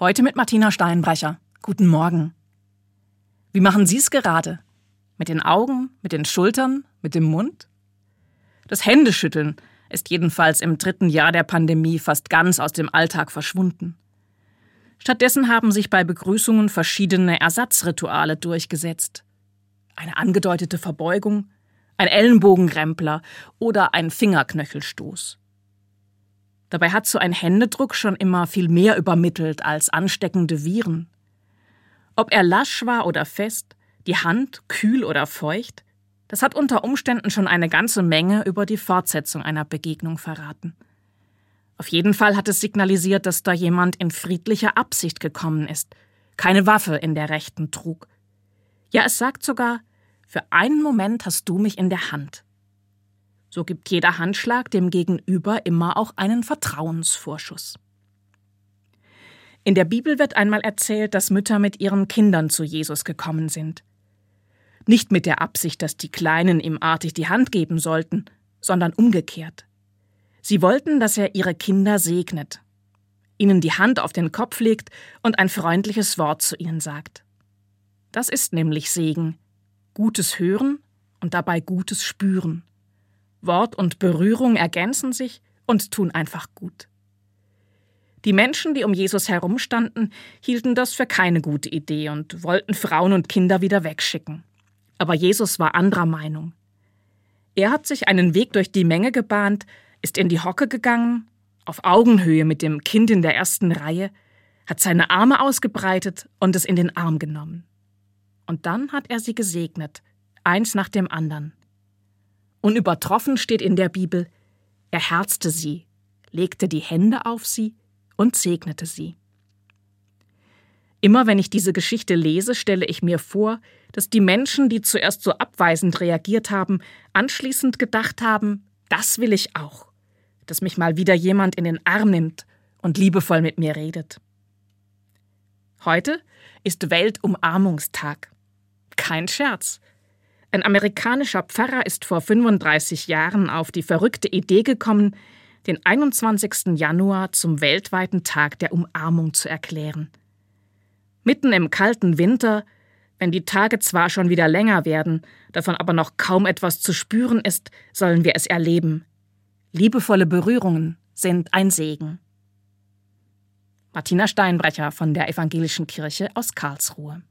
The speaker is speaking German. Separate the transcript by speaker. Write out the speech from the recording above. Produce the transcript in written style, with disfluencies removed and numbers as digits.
Speaker 1: Heute mit Martina Steinbrecher. Guten Morgen. Wie machen Sie es gerade? Mit den Augen, mit den Schultern, mit dem Mund? Das Händeschütteln ist jedenfalls im 3. Jahr der Pandemie fast ganz aus dem Alltag verschwunden. Stattdessen haben sich bei Begrüßungen verschiedene Ersatzrituale durchgesetzt. Eine angedeutete Verbeugung, ein Ellenbogenrempler oder ein Fingerknöchelstoß. Dabei hat so ein Händedruck schon immer viel mehr übermittelt als ansteckende Viren. Ob er lasch war oder fest, die Hand kühl oder feucht, das hat unter Umständen schon eine ganze Menge über die Fortsetzung einer Begegnung verraten. Auf jeden Fall hat es signalisiert, dass da jemand in friedlicher Absicht gekommen ist, keine Waffe in der Rechten trug. Ja, es sagt sogar, für einen Moment hast du mich in der Hand. So gibt jeder Handschlag dem Gegenüber immer auch einen Vertrauensvorschuss. In der Bibel wird einmal erzählt, dass Mütter mit ihren Kindern zu Jesus gekommen sind. Nicht mit der Absicht, dass die Kleinen ihm artig die Hand geben sollten, sondern umgekehrt. Sie wollten, dass er ihre Kinder segnet, ihnen die Hand auf den Kopf legt und ein freundliches Wort zu ihnen sagt. Das ist nämlich Segen, Gutes hören und dabei Gutes spüren. Wort und Berührung ergänzen sich und tun einfach gut. Die Menschen, die um Jesus herumstanden, hielten das für keine gute Idee und wollten Frauen und Kinder wieder wegschicken. Aber Jesus war anderer Meinung. Er hat sich einen Weg durch die Menge gebahnt, ist in die Hocke gegangen, auf Augenhöhe mit dem Kind in der ersten Reihe, hat seine Arme ausgebreitet und es in den Arm genommen. Und dann hat er sie gesegnet, eins nach dem anderen. Unübertroffen steht in der Bibel, er herzte sie, legte die Hände auf sie und segnete sie. Immer wenn ich diese Geschichte lese, stelle ich mir vor, dass die Menschen, die zuerst so abweisend reagiert haben, anschließend gedacht haben, das will ich auch, dass mich mal wieder jemand in den Arm nimmt und liebevoll mit mir redet. Heute ist Weltumarmungstag. Kein Scherz. Ein amerikanischer Pfarrer ist vor 35 Jahren auf die verrückte Idee gekommen, den 21. Januar zum weltweiten Tag der Umarmung zu erklären. Mitten im kalten Winter, wenn die Tage zwar schon wieder länger werden, davon aber noch kaum etwas zu spüren ist, sollen wir es erleben. Liebevolle Berührungen sind ein Segen. Martina Steinbrecher von der Evangelischen Kirche aus Karlsruhe.